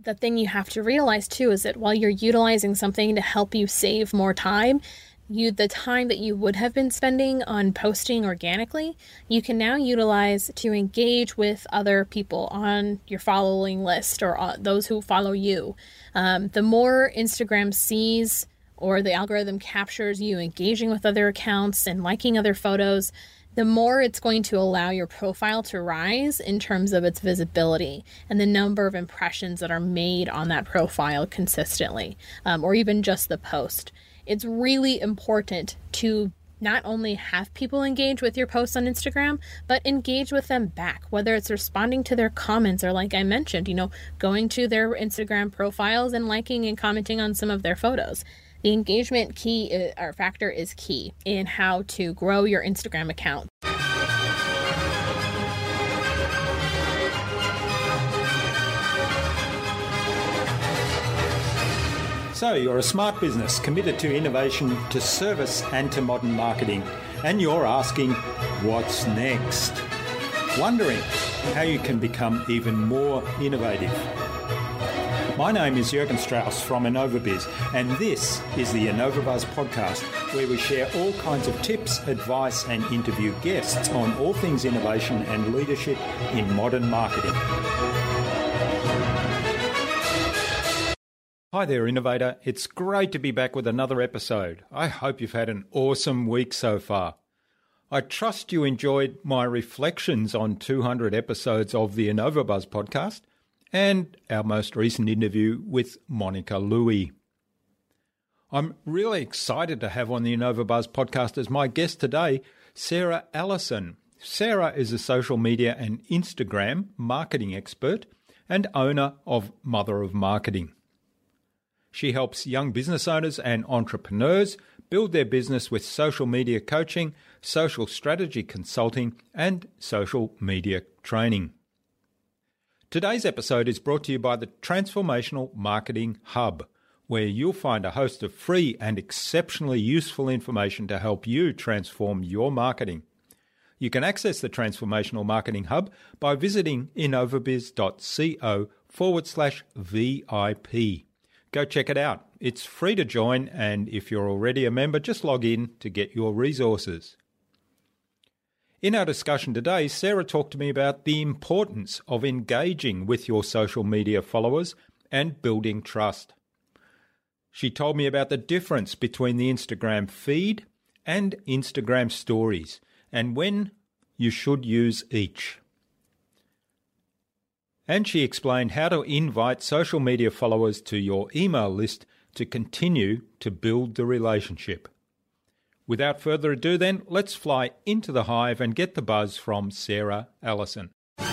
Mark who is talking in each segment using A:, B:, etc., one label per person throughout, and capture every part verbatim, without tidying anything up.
A: the thing you have to realize too is that while you're utilizing something to help you save more time, you the time that you would have been spending on posting organically, you can now utilize to engage with other people on your following list or uh, those who follow you. Um, the more Instagram sees or the algorithm captures you engaging with other accounts and liking other photos, the more it's going to allow your profile to rise in terms of its visibility and the number of impressions that are made on that profile consistently, um, or even just the post. It's really important to not only have people engage with your posts on Instagram, but engage with them back, whether it's responding to their comments or, like I mentioned, you know, going to their Instagram profiles and liking and commenting on some of their photos. The engagement key or factor is key in how to grow your Instagram account.
B: So you're a smart business committed to innovation, to service and to modern marketing, and you're asking, what's next? Wondering how you can become even more innovative. My name is Jürgen Strauss from InnovaBiz, and this is the InnovaBuzz podcast, where we share all kinds of tips, advice and interview guests on all things innovation and leadership in modern marketing. Hi there, Innovator. It's great to be back with another episode. I hope you've had an awesome week so far. I trust you enjoyed my reflections on two hundred episodes of the InnovaBuzz podcast and our most recent interview with Monica Louie. I'm really excited to have on the InnovaBuzz podcast as my guest today, Sarah Allison. Sarah is a social media and Instagram marketing expert and owner of Mother of Marketing. She helps young business owners and entrepreneurs build their business with social media coaching, social strategy consulting, and social media training. Today's episode is brought to you by the Transformational Marketing Hub, where you'll find a host of free and exceptionally useful information to help you transform your marketing. You can access the Transformational Marketing Hub by visiting innovabiz.co forward slash VIP. Go check it out. It's free to join, and if you're already a member, just log in to get your resources. In our discussion today, Sarah talked to me about the importance of engaging with your social media followers and building trust. She told me about the difference between the Instagram feed and Instagram stories, and when you should use each. And she explained how to invite social media followers to your email list to continue to build the relationship. Without further ado then, let's fly into the hive and get the buzz from Sarah Allison.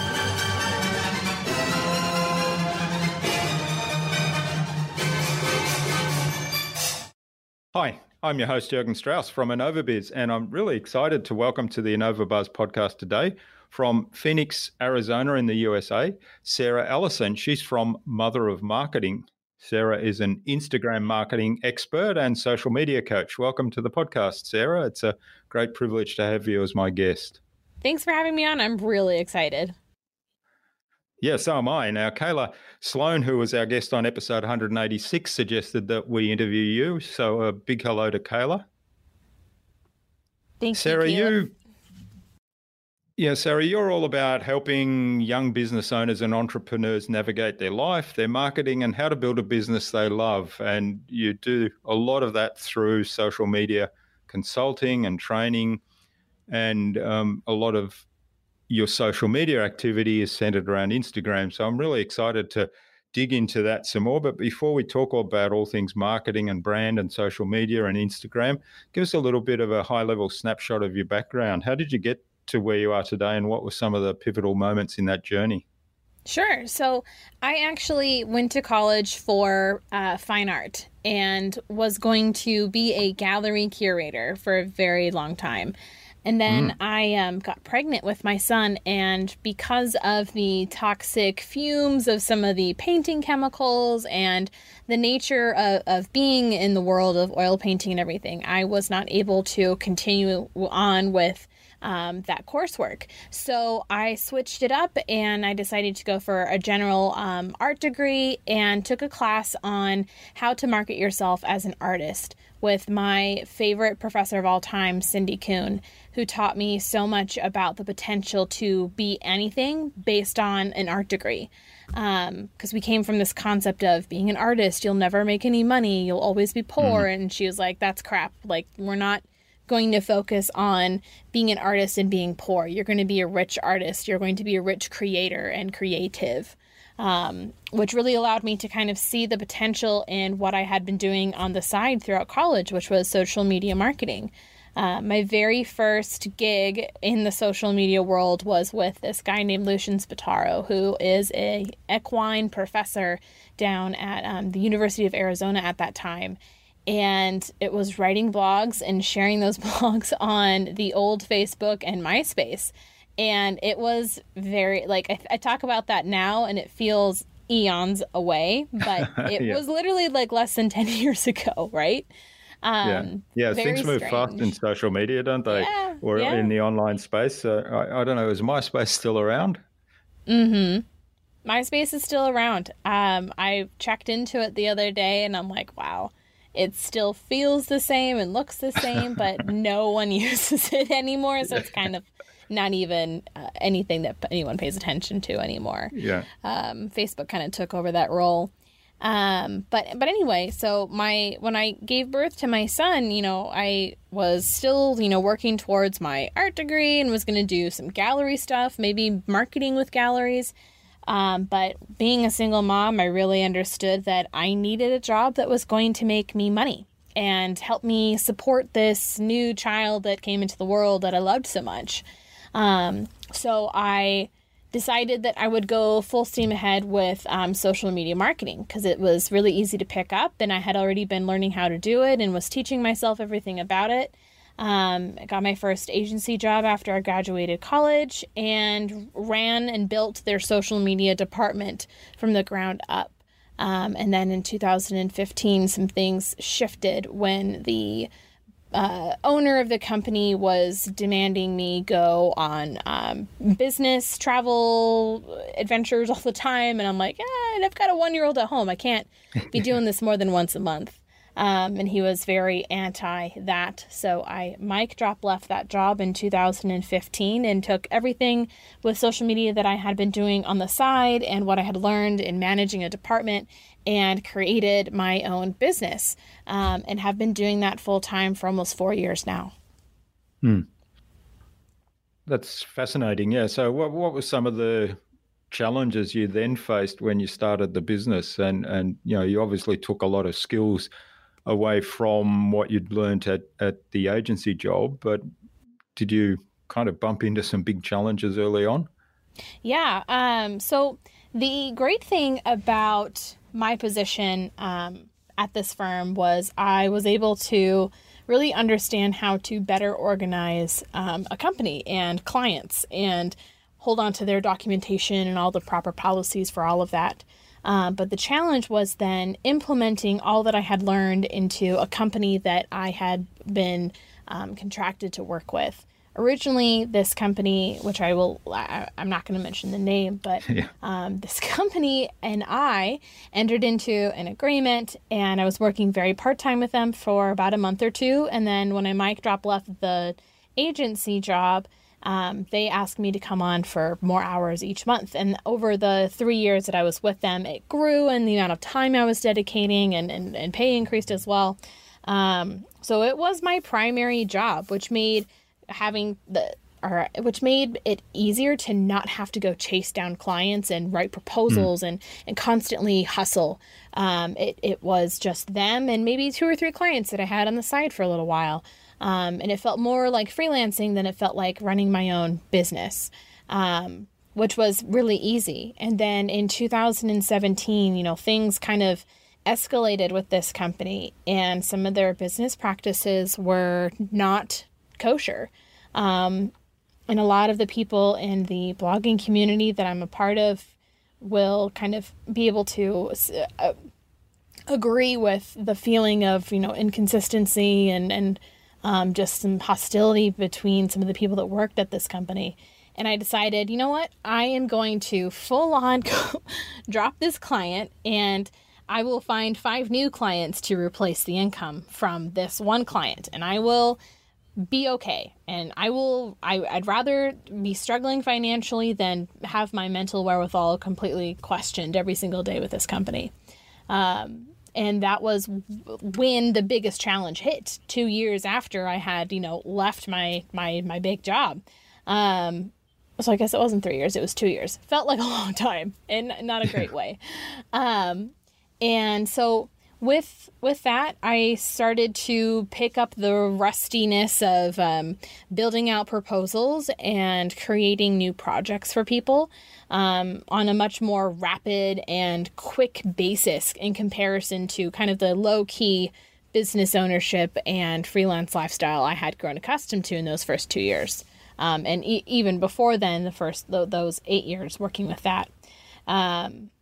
B: Hi, I'm your host Jürgen Strauss from InnovaBiz, and I'm really excited to welcome to the InnovaBuzz podcast today from Phoenix, Arizona in the U S A, Sarah Allison. She's from Mother of Marketing. Sarah is an Instagram marketing expert and social media coach. Welcome to the podcast, Sarah. It's a great privilege to have you as my guest.
A: Thanks for having me on. I'm really excited.
B: Yeah, so am I. Now, Kayla Sloan, who was our guest on episode one hundred eighty-six, suggested that we interview you. So a big hello to Kayla.
A: Thank
B: Sarah,
A: you, Sarah,
B: you... Yeah, Sarah, you're all about helping young business owners and entrepreneurs navigate their life, their marketing, and how to build a business they love. And you do a lot of that through social media consulting and training, and um, a lot of your social media activity is centered around Instagram. So I'm really excited to dig into that some more. But before we talk about all things marketing and brand and social media and Instagram, give us a little bit of a high-level snapshot of your background. How did you get to where you are today, and what were some of the pivotal moments in that journey?
A: Sure. So I actually went to college for uh, fine art and was going to be a gallery curator for a very long time. And then mm. I um, got pregnant with my son, and because of the toxic fumes of some of the painting chemicals and the nature of, of being in the world of oil painting and everything, I was not able to continue on with um, that coursework. So I switched it up and I decided to go for a general um, art degree and took a class on how to market yourself as an artist with my favorite professor of all time, Cindy Kuhn, who taught me so much about the potential to be anything based on an art degree. Um, because we came from this concept of being an artist, you'll never make any money, you'll always be poor. Mm-hmm. And she was like, that's crap. Like, we're not going to focus on being an artist and being poor. You're going to be a rich artist. You're going to be a rich creator and creative, um, which really allowed me to kind of see the potential in what I had been doing on the side throughout college, which was social media marketing. Uh, my very first gig in the social media world was with this guy named Lucian Spataro, who is a equine professor down at um, the University of Arizona at that time. And it was writing blogs and sharing those blogs on the old Facebook and MySpace. And it was very, like, I, I talk about that now and it feels eons away, but it yeah. was literally like less than ten years ago, right?
B: Um, yeah, yeah. Things move strange. fast in social media, don't they?
A: Yeah,
B: or
A: yeah.
B: in the online space. So I, I don't know. Is MySpace still around?
A: Mm-hmm. MySpace is still around. Um, I checked into it the other day, and I'm like, wow, it still feels the same and looks the same, but no one uses it anymore. So it's kind of not even uh, anything that anyone pays attention to anymore.
B: Yeah.
A: Um, Facebook kind of took over that role. Um, but, but anyway, so my, when I gave birth to my son, you know, I was still, you know, working towards my art degree and was going to do some gallery stuff, maybe marketing with galleries. Um, but being a single mom, I really understood that I needed a job that was going to make me money and help me support this new child that came into the world that I loved so much. Um, so I decided that I would go full steam ahead with um, social media marketing because it was really easy to pick up and I had already been learning how to do it and was teaching myself everything about it. Um, I got my first agency job after I graduated college and ran and built their social media department from the ground up. Um, and then in two thousand fifteen, some things shifted when the Uh, owner of the company was demanding me go on um, business travel adventures all the time. And I'm like, eh, I've got a one-year-old at home. I can't be doing this more than once a month. Um, and he was very anti that. So I mic drop left that job in two thousand fifteen and took everything with social media that I had been doing on the side and what I had learned in managing a department and created my own business, um, and have been doing that full time for almost four years now.
B: Hmm. That's fascinating. Yeah. So what, what were some of the challenges you then faced when you started the business? And, and, you know, you obviously took a lot of skills away from what you'd learned at, at the agency job, but did you kind of bump into some big challenges early on?
A: Yeah. Um, so the great thing about my position um, at this firm was I was able to really understand how to better organize um, a company and clients and hold on to their documentation and all the proper policies for all of that. Uh, but the challenge was then implementing all that I had learned into a company that I had been um, contracted to work with. Originally, this company, which I will, I, I'm not going to mention the name, but yeah. um, this company and I entered into an agreement, and I was working very part-time with them for about a month or two. And then when I mic drop left the agency job, um, they asked me to come on for more hours each month. And over the three years that I was with them, it grew, and the amount of time I was dedicating and, and, and pay increased as well. Um, so it was my primary job, which made having the or which made it easier to not have to go chase down clients and write proposals mm. and and constantly hustle. Um, it it was just them and maybe two or three clients that I had on the side for a little while, um, and it felt more like freelancing than it felt like running my own business, um, which was really easy. And then in two thousand seventeen, you know, things kind of escalated with this company, and some of their business practices were not kosher. Um, and a lot of the people in the blogging community that I'm a part of will kind of be able to uh, agree with the feeling of, you know, inconsistency and, and um, just some hostility between some of the people that worked at this company. And I decided, you know what, I am going to full on drop this client, and I will find five new clients to replace the income from this one client, and I will be okay. And I will, I, I'd rather be struggling financially than have my mental wherewithal completely questioned every single day with this company. Um, and that was when the biggest challenge hit, two years after I had, you know, left my, my, my big job. Um, so I guess it wasn't three years, it was two years. Felt like a long time, and not a great way. Um, and so With with that, I started to pick up the rustiness of um, building out proposals and creating new projects for people um, on a much more rapid and quick basis in comparison to kind of the low-key business ownership and freelance lifestyle I had grown accustomed to in those first two years. Um, and e- even before then, the first th- those eight years working with that. Um,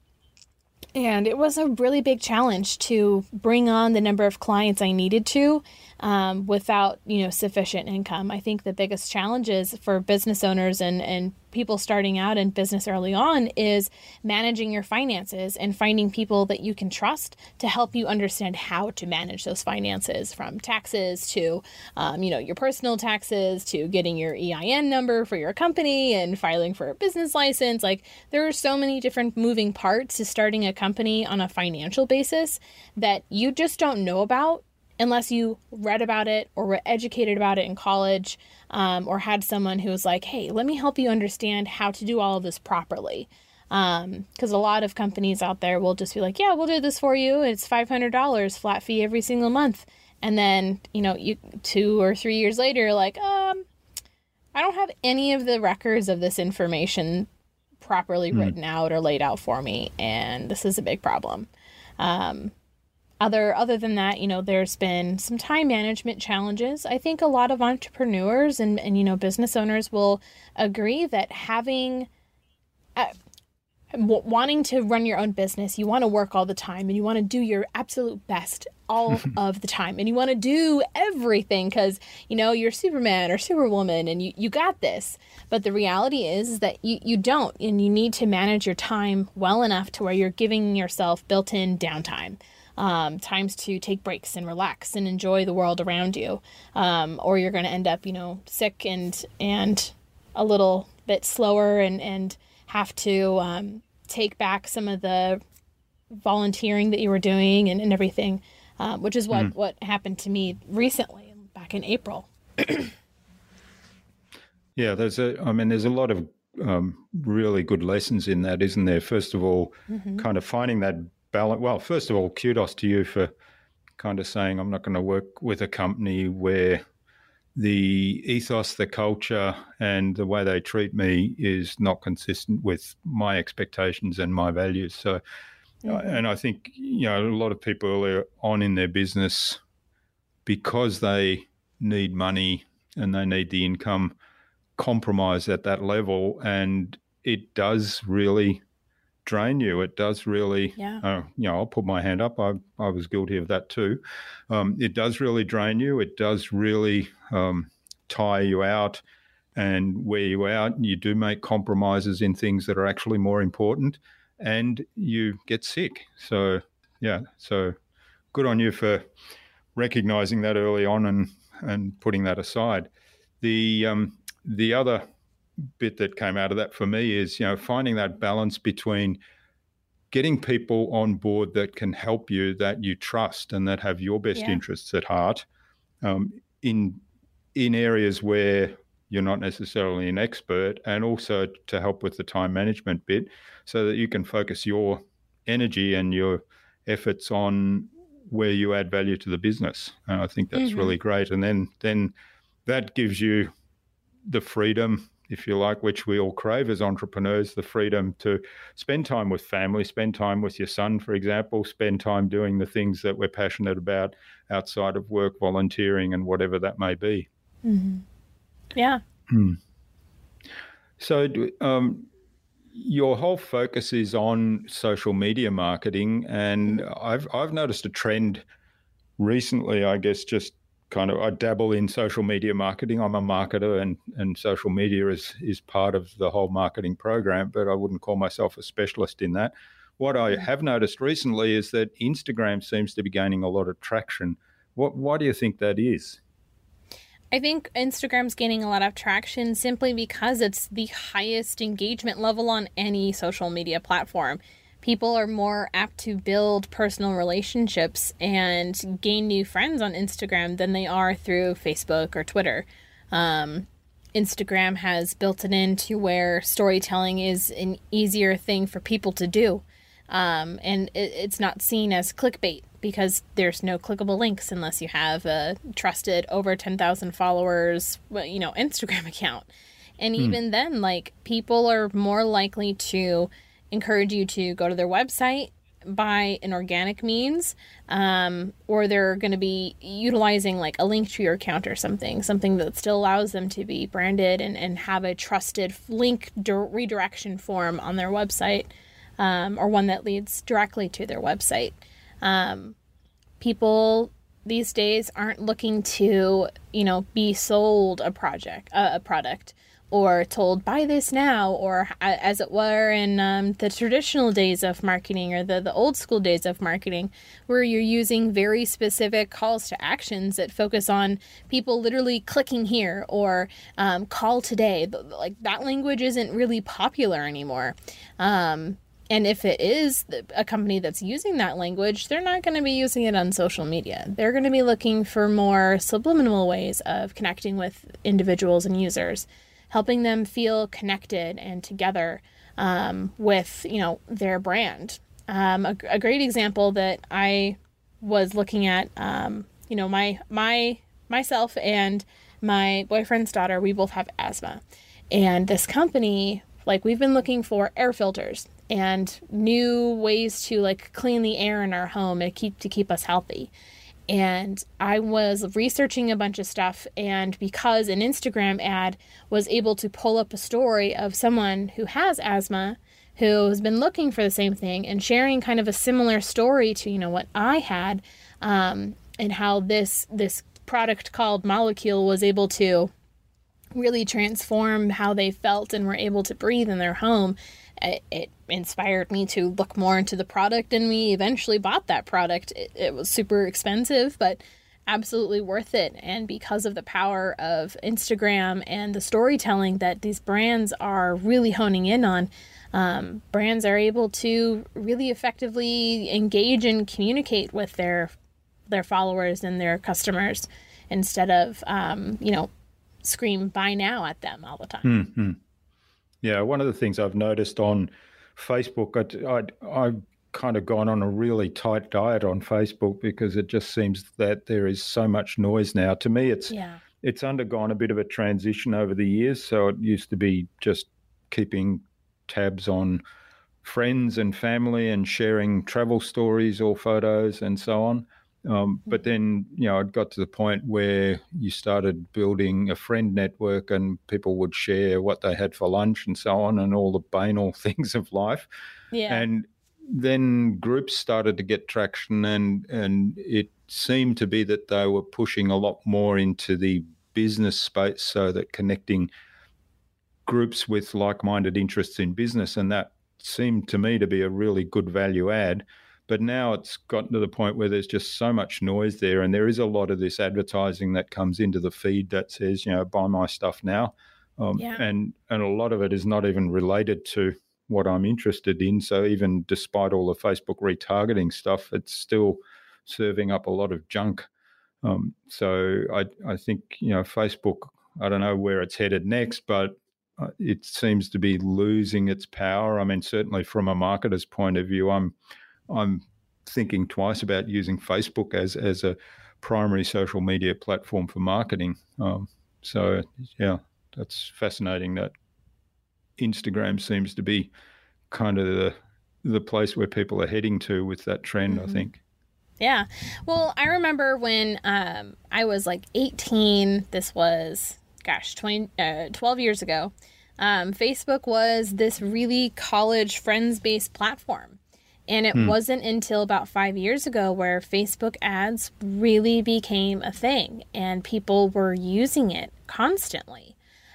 A: And it was a really big challenge to bring on the number of clients I needed to um, without, you know, sufficient income. I think the biggest challenges for business owners and, and people starting out in business early on is managing your finances and finding people that you can trust to help you understand how to manage those finances, from taxes to, um, you know, your personal taxes to getting your E I N number for your company and filing for a business license. Like, there are so many different moving parts to starting a company on a financial basis that you just don't know about unless you read about it or were educated about it in college, um, or had someone who was like, hey, let me help you understand how to do all of this properly. Um, because a lot of companies out there will just be like, yeah, we'll do this for you. It's five hundred dollars flat fee every single month. And then, you know, you two or three years later, like, um, I don't have any of the records of this information properly mm. written out or laid out for me. And this is a big problem. Um, Other other than that, you know, there's been some time management challenges. I think a lot of entrepreneurs and, and you know, business owners will agree that having, uh, w- wanting to run your own business, you want to work all the time and you want to do your absolute best all of the time. And you want to do everything because, you know, you're Superman or Superwoman and you, you got this. But the reality is, is that you, you don't, and you need to manage your time well enough to where you're giving yourself built-in downtime. Um, times to take breaks and relax and enjoy the world around you. Um, or you're going to end up, you know, sick and, and a little bit slower and, and have to, um, take back some of the volunteering that you were doing and, and everything, uh, which is what, mm. what happened to me recently back in April.
B: Yeah, there's a, I mean, there's a lot of, um, really good lessons in that, isn't there? First of all, mm-hmm. kind of finding that balance. Well, first of all, kudos to you for kind of saying, I'm not going to work with a company where the ethos, the culture, and the way they treat me is not consistent with my expectations and my values. So, mm-hmm. and I think, you know, a lot of people earlier on in their business, because they need money and they need the income, compromise at that level, and it does really drain you. It does really, yeah. uh, you know, I'll put my hand up. I I was guilty of that too. Um, it does really drain you. It does really um, tire you out and wear you out. You do make compromises in things that are actually more important, and you get sick. So, yeah, so good on you for recognizing that early on and, and putting that aside. The um, the other bit that came out of that for me is, you know, finding that balance between getting people on board that can help you, that you trust and that have your best yeah. interests at heart, um, in in areas where you're not necessarily an expert, and also to help with the time management bit so that you can focus your energy and your efforts on where you add value to the business. And I think that's mm-hmm. really great. And then then that gives you the freedom, if you like, which we all crave as entrepreneurs, the freedom to spend time with family, spend time with your son, for example, spend time doing the things that we're passionate about outside of work, volunteering, and whatever that may be.
A: Mm-hmm. Yeah.
B: Hmm. So um, your whole focus is on social media marketing, and I've I've noticed a trend recently, I guess, just kind of, I dabble in social media marketing. I'm a marketer, and, and social media is, is part of the whole marketing program, but I wouldn't call myself a specialist in that. What I have noticed recently is that Instagram seems to be gaining a lot of traction. What, why do you think that is?
A: I think Instagram's gaining a lot of traction simply because it's the highest engagement level on any social media platform. People are more apt to build personal relationships and gain new friends on Instagram than they are through Facebook or Twitter. Um, Instagram has built it into where storytelling is an easier thing for people to do. Um, and it, it's not seen as clickbait because there's no clickable links unless you have a trusted over ten thousand followers, you know, Instagram account. And hmm. even then, like, people are more likely to encourage you to go to their website by an organic means, um, or they're going to be utilizing like a link to your account or something, something that still allows them to be branded and, and have a trusted link di- redirection form on their website, um, or one that leads directly to their website. Um, people these days aren't looking to, you know, be sold a project, uh, a product, or told buy this now, or as it were in um, the traditional days of marketing, or the, the old school days of marketing, where you're using very specific calls to actions that focus on people literally clicking here, or um, call today. Like, that language isn't really popular anymore. Um, and if it is a company that's using that language, they're not going to be using it on social media. They're going to be looking for more subliminal ways of connecting with individuals and users, helping them feel connected and together um, with, you know, their brand. Um, a, a great example that I was looking at, um, you know, my my myself and my boyfriend's daughter, we both have asthma, and this company, like, we've been looking for air filters and new ways to like clean the air in our home and keep to keep us healthy. And I was researching a bunch of stuff, and because an Instagram ad was able to pull up a story of someone who has asthma, who has been looking for the same thing and sharing kind of a similar story to, you know, what I had, um, and how this this product called Molecule was able to really transform how they felt and were able to breathe in their home. It, it inspired me to look more into the product, and we eventually bought that product. It, it was super expensive, but absolutely worth it. And because of the power of Instagram and the storytelling that these brands are really honing in on, um, brands are able to really effectively engage and communicate with their their followers and their customers instead of, um, you know, scream buy now at them all the time.
B: Mm-hmm. Yeah, one of the things I've noticed on Facebook, I, I, I've kind of gone on a really tight diet on Facebook because it just seems that there is so much noise now. To me, it's
A: yeah.
B: it's undergone a bit of a transition over the years. So it used to be just keeping tabs on friends and family and sharing travel stories or photos and so on. Um, but then, you know, it got to the point where you started building a friend network and people would share what they had for lunch and so on, and all the banal things of life.
A: Yeah.
B: And then groups started to get traction, and, and it seemed to be that they were pushing a lot more into the business space, so that connecting groups with like-minded interests in business, and that seemed to me to be a really good value add. But now it's gotten to the point where there's just so much noise there, and there is a lot of this advertising that comes into the feed that says, you know, buy my stuff now. Um,
A: yeah.
B: and, and a lot of it is not even related to what I'm interested in. So even despite all the Facebook retargeting stuff, it's still serving up a lot of junk. Um, so I, I think, you know, Facebook, I don't know where it's headed next, but it seems to be losing its power. I mean, certainly from a marketer's point of view, I'm I'm thinking twice about using Facebook as, as a primary social media platform for marketing. Um, so, yeah, that's fascinating that Instagram seems to be kind of the, the place where people are heading to with that trend, mm-hmm. I think.
A: Yeah. Well, I remember when um, I was like eighteen, this was, gosh, twenty, uh, twelve years ago, um, Facebook was this really college friends-based platform. And it hmm. wasn't until about five years ago where Facebook ads really became a thing and people were using it constantly.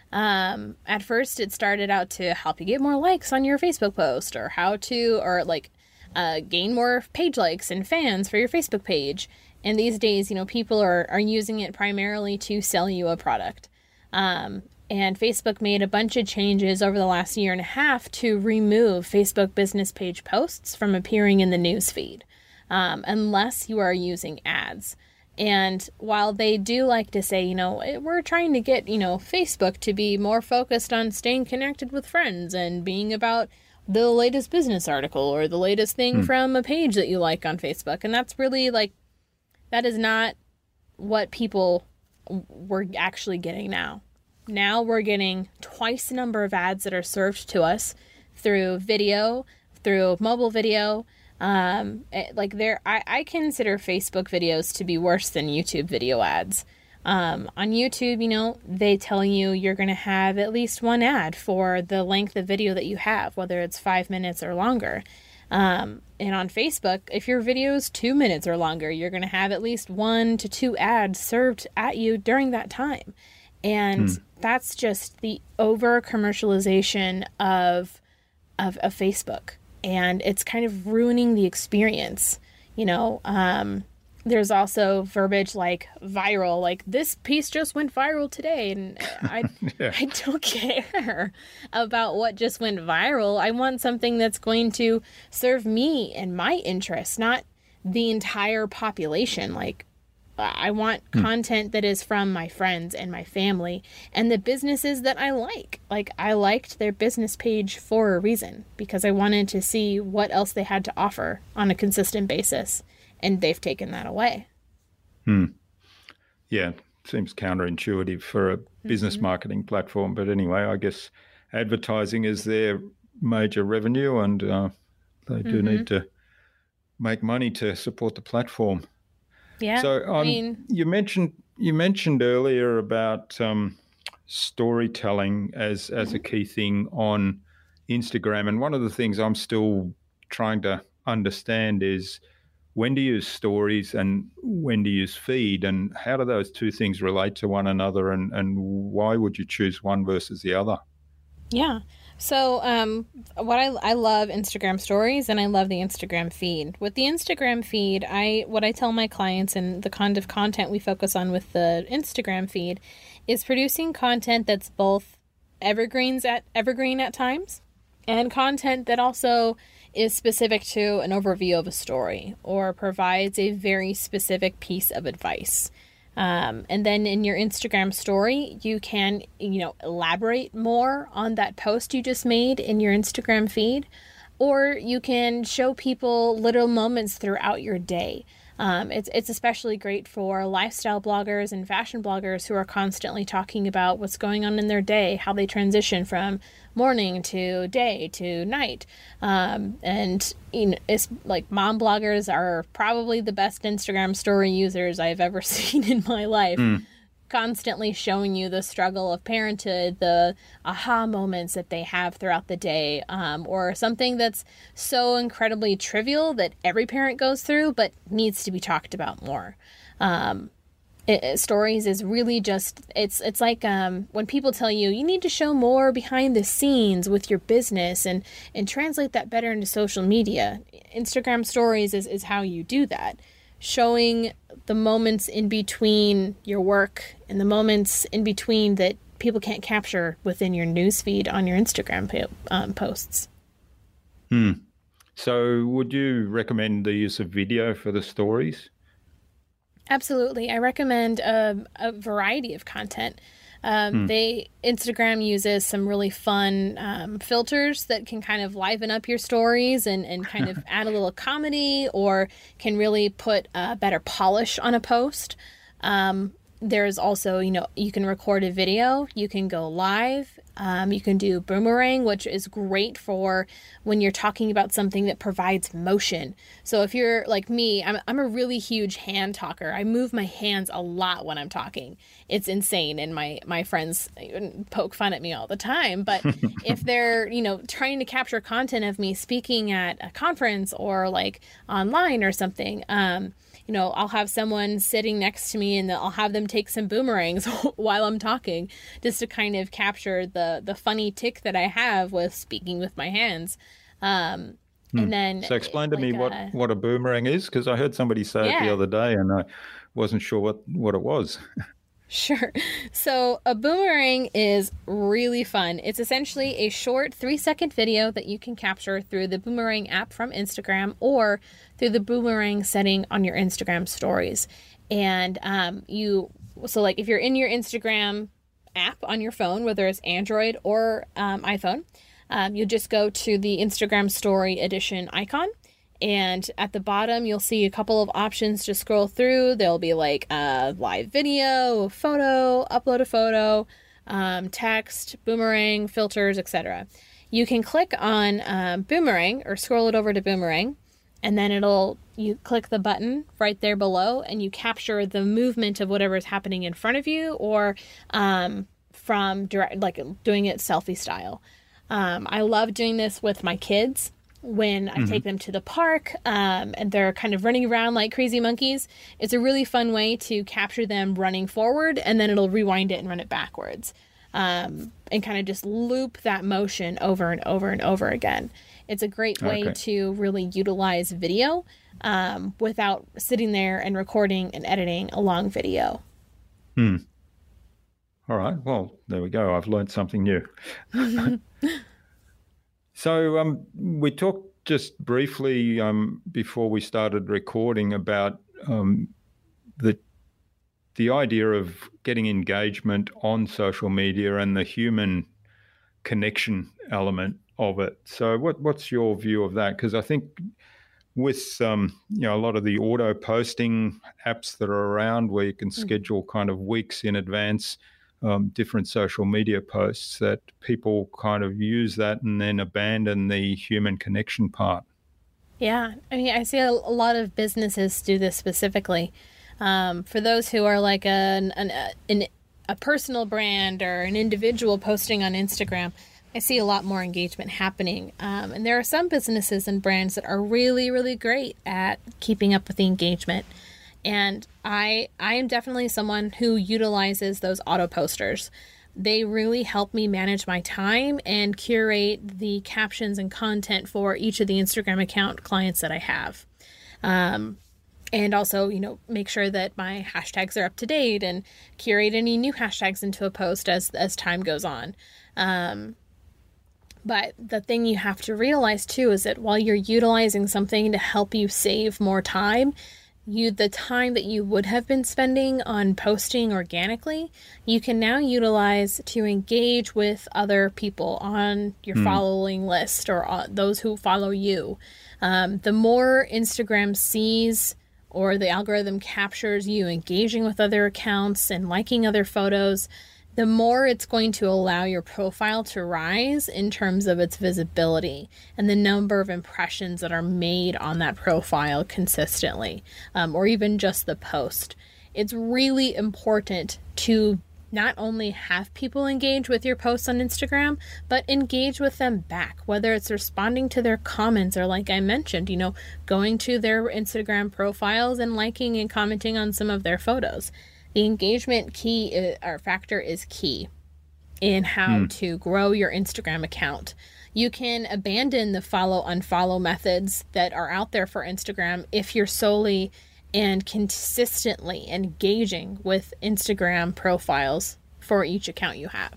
A: Um, at first, it started out to help you get more likes on your Facebook post, or how to, or like, uh, gain more page likes and fans for your Facebook page. And these days, you know, people are, are using it primarily to sell you a product. Um, and Facebook made a bunch of changes over the last year and a half to remove Facebook business page posts from appearing in the newsfeed, um, unless you are using ads. And while they do like to say, you know, we're trying to get, you know, Facebook to be more focused on staying connected with friends and being about the latest business article or the latest thing mm. from a page that you like on Facebook. And that's really like, that is not what people were actually getting now. Now we're getting twice the number of ads that are served to us through video, through mobile video. Um, it, like there, I, I consider Facebook videos to be worse than YouTube video ads. Um, on YouTube, you know, they tell you you're going to have at least one ad for the length of video that you have, whether it's five minutes or longer. Um, and on Facebook, if your video is two minutes or longer, you're going to have at least one to two ads served at you during that time. And hmm. that's just the over commercialization of, of, of Facebook. And it's kind of ruining the experience, you know. Um, there's also verbiage like viral, like this piece just went viral today. And I, yeah. I don't care about what just went viral. I want something that's going to serve me and my interests, not the entire population. Like, I want hmm. content that is from my friends and my family and the businesses that I like. Like, I liked their business page for a reason, because I wanted to see what else they had to offer on a consistent basis. And they've taken that away.
B: Hmm. Yeah, seems counterintuitive for a business mm-hmm. marketing platform. But anyway, I guess advertising is their major revenue, and uh, they do mm-hmm. need to make money to support the platform.
A: Yeah.
B: So um,
A: I mean,
B: you mentioned you mentioned earlier about um, storytelling as as mm-hmm. a key thing on Instagram, and one of the things I'm still trying to understand is when to use stories and when to use feed, and how do those two things relate to one another, and, and why would you choose one versus the other?
A: Yeah. So um, what I, I love Instagram stories, and I love the Instagram feed. With the Instagram feed, I what I tell my clients, and the kind of content we focus on with the Instagram feed, is producing content that's both evergreens at evergreen at times, and content that also is specific to an overview of a story or provides a very specific piece of advice. Um, and then in your Instagram story, you can, you know, elaborate more on that post you just made in your Instagram feed, or you can show people little moments throughout your day. Um, it's it's especially great for lifestyle bloggers and fashion bloggers who are constantly talking about what's going on in their day, how they transition from morning to day to night. Um, and you know, it's like mom bloggers are probably the best Instagram story users I've ever seen in my life. Mm. Constantly showing you the struggle of parenthood, the aha moments that they have throughout the day, um, or something that's so incredibly trivial that every parent goes through but needs to be talked about more. Um, it, it, stories is really just, it's it's like um, when people tell you, you need to show more behind the scenes with your business and, and translate that better into social media. Instagram stories is, is how you do that. Showing the moments in between your work and the moments in between that people can't capture within your newsfeed on your Instagram po- um, posts.
B: Hmm. So would you recommend the use of video for the stories?
A: Absolutely. I recommend a, a variety of content. Um, hmm. They Instagram uses some really fun um, filters that can kind of liven up your stories and, and kind of add a little comedy, or can really put a better polish on a post. Um, there's also, you know, you can record a video, you can go live, Um, you can do boomerang, which is great for when you're talking about something that provides motion. So if you're like me, I'm, I'm a really huge hand talker. I move my hands a lot when I'm talking. It's insane. And my, my friends poke fun at me all the time. But if they're, you know, trying to capture content of me speaking at a conference or like online or something, um, you know, I'll have someone sitting next to me and I'll have them take some boomerangs while I'm talking just to kind of capture the, the funny tick that I have with speaking with my hands. Um,
B: hmm.
A: And then...
B: So explain to
A: like
B: me what,
A: a,
B: what a boomerang is, because I heard somebody say
A: yeah.
B: it the other day and I wasn't sure what, what it was.
A: Sure. So a boomerang is really fun. It's essentially a short three second video that you can capture through the Boomerang app from Instagram or through the boomerang setting on your Instagram stories. And um, you, so like if you're in your Instagram app on your phone, whether it's Android or um, iPhone, um, you just go to the Instagram story edition icon. And at the bottom, you'll see a couple of options to scroll through. There'll be like a live video, a photo, upload a photo, um, text, boomerang, filters, et cetera. You can click on um, boomerang or scroll it over to boomerang, and then it'll you click the button right there below, and you capture the movement of whatever is happening in front of you, or um, from direct, like doing it selfie style. Um, I love doing this with my kids. When I mm-hmm. take them to the park um, and they're kind of running around like crazy monkeys. It's a really fun way to capture them running forward, and then it'll rewind it and run it backwards um, and kind of just loop that motion over and over and over again. It's a great way okay. to really utilize video um, without sitting there and recording and editing a long video.
B: Hmm. All right. Well, there we go. I've learned something new. So um, we talked just briefly um, before we started recording about um, the the idea of getting engagement on social media and the human connection element of it. So what what's your view of that? Because I think with um, you know a lot of the auto posting apps that are around where you can mm-hmm. schedule kind of weeks in advance Um, different social media posts, that people kind of use that and then abandon the human connection part.
A: Yeah. I mean, I see a, a lot of businesses do this specifically. Um, for those who are like an, an, an, a personal brand or an individual posting on Instagram, I see a lot more engagement happening. Um, and there are some businesses and brands that are really, really great at keeping up with the engagement. And I I am definitely someone who utilizes those auto posters. They really help me manage my time and curate the captions and content for each of the Instagram account clients that I have. Um, and also, you know, make sure that my hashtags are up to date and curate any new hashtags into a post as, as time goes on. Um, but the thing you have to realize too is that while you're utilizing something to help you save more time, you the time that you would have been spending on posting organically, you can now utilize to engage with other people on your mm. following list or uh, those who follow you. Um, the more Instagram sees or the algorithm captures you engaging with other accounts and liking other photos, the more it's going to allow your profile to rise in terms of its visibility and the number of impressions that are made on that profile consistently, um, or even just the post. It's really important to not only have people engage with your posts on Instagram, but engage with them back, whether it's responding to their comments or, like I mentioned, you know, going to their Instagram profiles and liking and commenting on some of their photos. The engagement key or factor is key in how hmm. to grow your Instagram account. You can abandon the follow unfollow methods that are out there for Instagram if you're solely and consistently engaging with Instagram profiles for each account you have.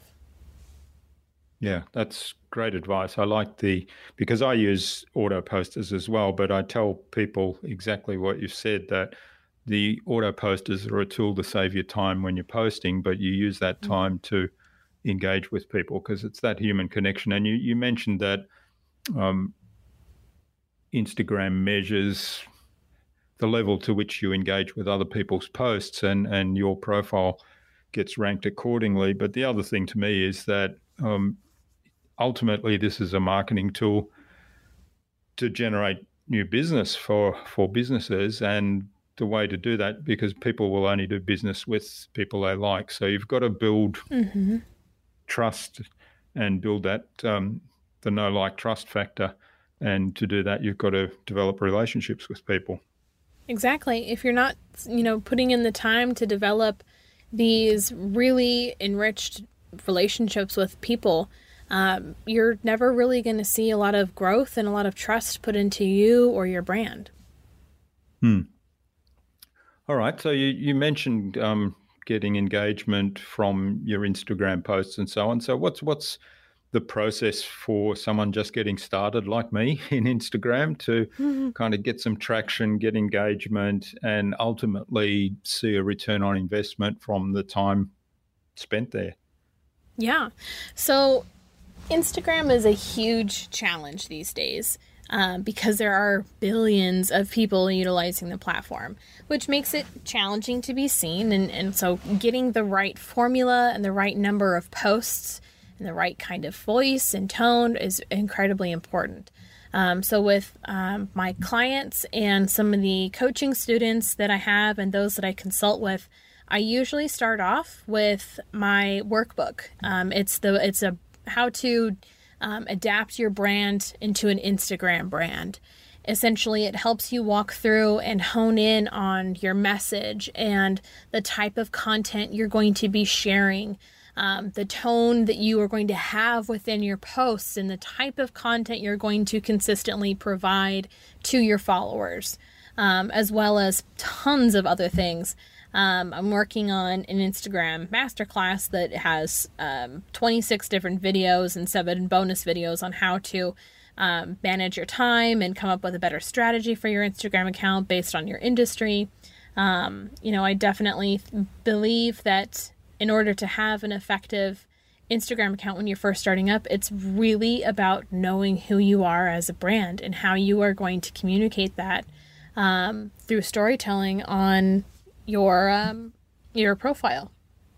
B: Yeah, that's great advice. I like the, because I use auto posters as well, but I tell people exactly what you said, that the auto posters are a tool to save your time when you're posting, but you use that time to engage with people because it's that human connection. And you, you mentioned that um, Instagram measures the level to which you engage with other people's posts, and, and your profile gets ranked accordingly. But the other thing to me is that um, ultimately this is a marketing tool to generate new business for, for businesses, and the way to do that, because people will only do business with people they like. So you've got to build mm-hmm. trust and build that, um, the know, like, trust factor. And to do that, you've got to develop relationships with people.
A: Exactly. If you're not, you know, putting in the time to develop these really enriched relationships with people, um, you're never really going to see a lot of growth and a lot of trust put into you or your brand.
B: Hmm. All right. So you, you mentioned um, getting engagement from your Instagram posts and so on. So what's what's the process for someone just getting started like me in Instagram to mm-hmm. kind of get some traction, get engagement, and ultimately see a return on investment from the time spent there?
A: Yeah. So Instagram is a huge challenge these days. Um, because there are billions of people utilizing the platform, which makes it challenging to be seen. And, and so getting the right formula and the right number of posts and the right kind of voice and tone is incredibly important. Um, so with um, my clients and some of the coaching students that I have and those that I consult with, I usually start off with my workbook. Um, it's the it's a how to Um, adapt your brand into an Instagram brand. Essentially, it helps you walk through and hone in on your message and the type of content you're going to be sharing, um, the tone that you are going to have within your posts, and the type of content you're going to consistently provide to your followers, um, as well as tons of other things. Um, I'm working on an Instagram masterclass that has um, twenty-six different videos and seven bonus videos on how to um, manage your time and come up with a better strategy for your Instagram account based on your industry. Um, you know, I definitely believe that in order to have an effective Instagram account when you're first starting up, it's really about knowing who you are as a brand and how you are going to communicate that um, through storytelling on your um, your profile.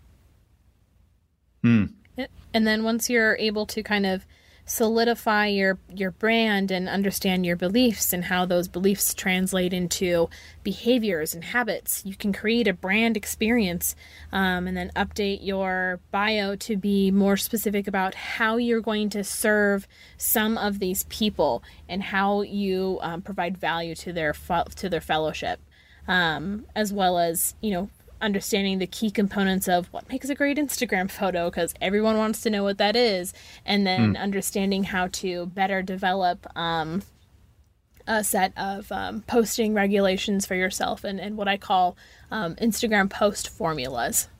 B: Hmm.
A: And then once you're able to kind of solidify your your brand and understand your beliefs and how those beliefs translate into behaviors and habits, you can create a brand experience um, and then update your bio to be more specific about how you're going to serve some of these people and how you um, provide value to their fo- to their fellowship. Um, as well as, you know, understanding the key components of what makes a great Instagram photo, because everyone wants to know what that is, and then mm. understanding how to better develop um, a set of um, posting regulations for yourself and, and what I call um, Instagram post formulas.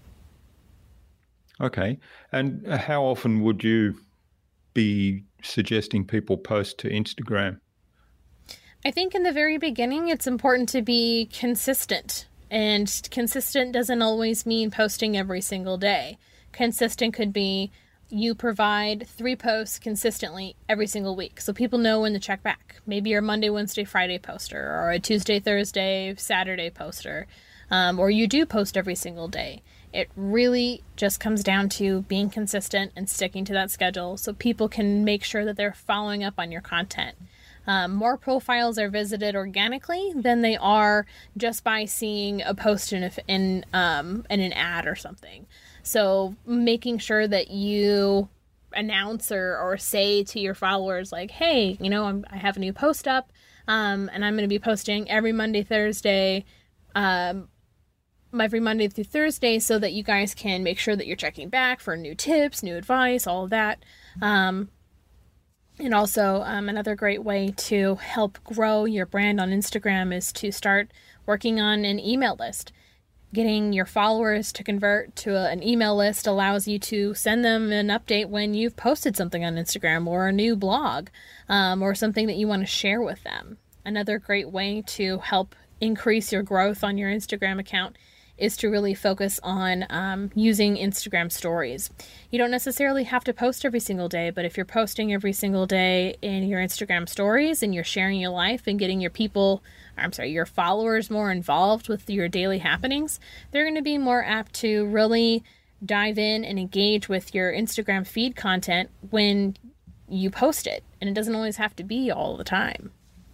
B: Okay. And how often would you be suggesting people post to Instagram?
A: I think in the very beginning, it's important to be consistent. And consistent doesn't always mean posting every single day. Consistent could be you provide three posts consistently every single week, so people know when to check back. Maybe you're a Monday, Wednesday, Friday poster, or a Tuesday, Thursday, Saturday poster, um, or you do post every single day. It really just comes down to being consistent and sticking to that schedule so people can make sure that they're following up on your content. Um, more profiles are visited organically than they are just by seeing a post in, a, in, um, in an ad or something. So making sure that you announce or, or say to your followers, like, hey, you know, I'm, I have a new post up, um, and I'm going to be posting every Monday, Thursday, um, every Monday through Thursday, so that you guys can make sure that you're checking back for new tips, new advice, all of that. Um, And also um, another great way to help grow your brand on Instagram is to start working on an email list. Getting your followers to convert to a, an email list allows you to send them an update when you've posted something on Instagram or a new blog um, or something that you want to share with them. Another great way to help increase your growth on your Instagram account is to really focus on um, using Instagram stories. You don't necessarily have to post every single day, but if you're posting every single day in your Instagram stories and you're sharing your life and getting your people, I'm sorry, your followers more involved with your daily happenings, they're going to be more apt to really dive in and engage with your Instagram feed content when you post it. And it doesn't always have to be all the time.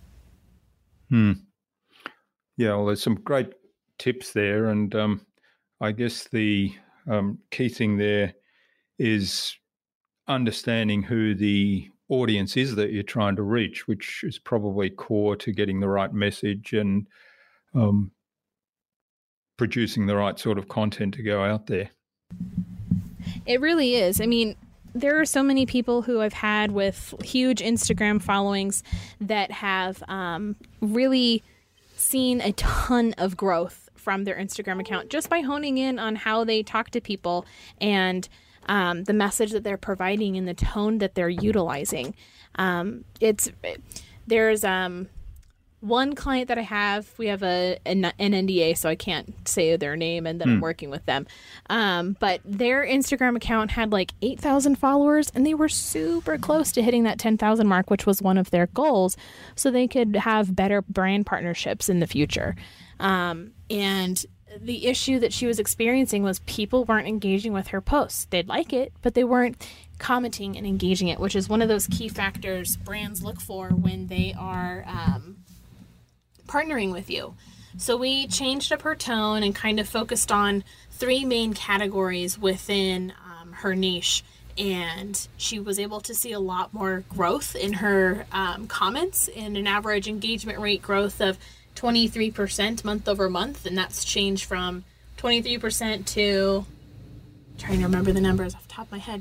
B: Hmm. Yeah, well, there's some great tips there. And um, I guess the um, key thing there is understanding who the audience is that you're trying to reach, which is probably core to getting the right message and um, producing the right sort of content to go out there.
A: It really is. I mean, there are so many people who I've had with huge Instagram followings that have um, really seen a ton of growth from their Instagram account just by honing in on how they talk to people and um, the message that they're providing and the tone that they're utilizing. Um, it's there's um, one client that I have. We have a an, an N D A, so I can't say their name and that mm. I'm working with them. Um, but their Instagram account had like eight thousand followers, and they were super close to hitting that ten thousand mark, which was one of their goals, so they could have better brand partnerships in the future. Um, and the issue that she was experiencing was people weren't engaging with her posts. They'd like it, but they weren't commenting and engaging it, which is one of those key factors brands look for when they are um, partnering with you. So we changed up her tone and kind of focused on three main categories within um, her niche. And she was able to see a lot more growth in her um, comments and an average engagement rate growth of twenty-three percent month over month. And that's changed from twenty-three percent to, I'm trying to remember the numbers off the top of my head,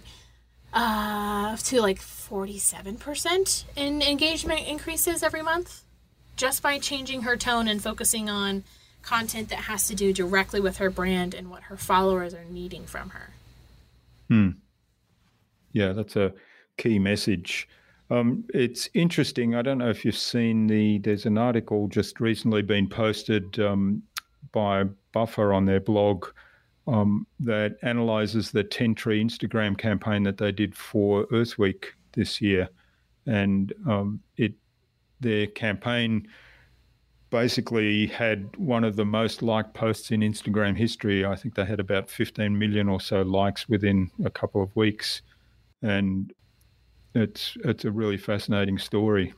A: uh, to like forty-seven percent in engagement increases every month, just by changing her tone and focusing on content that has to do directly with her brand and what her followers are needing from her.
B: Hmm. Yeah, that's a key message. Um, it's interesting. I don't know if you've seen the, there's an article just recently been posted um, by Buffer on their blog um, that analyzes the ten tree Instagram campaign that they did for Earth Week this year. And um, it their campaign basically had one of the most liked posts in Instagram history. I think they had about fifteen million or so likes within a couple of weeks. And it's it's a really fascinating story.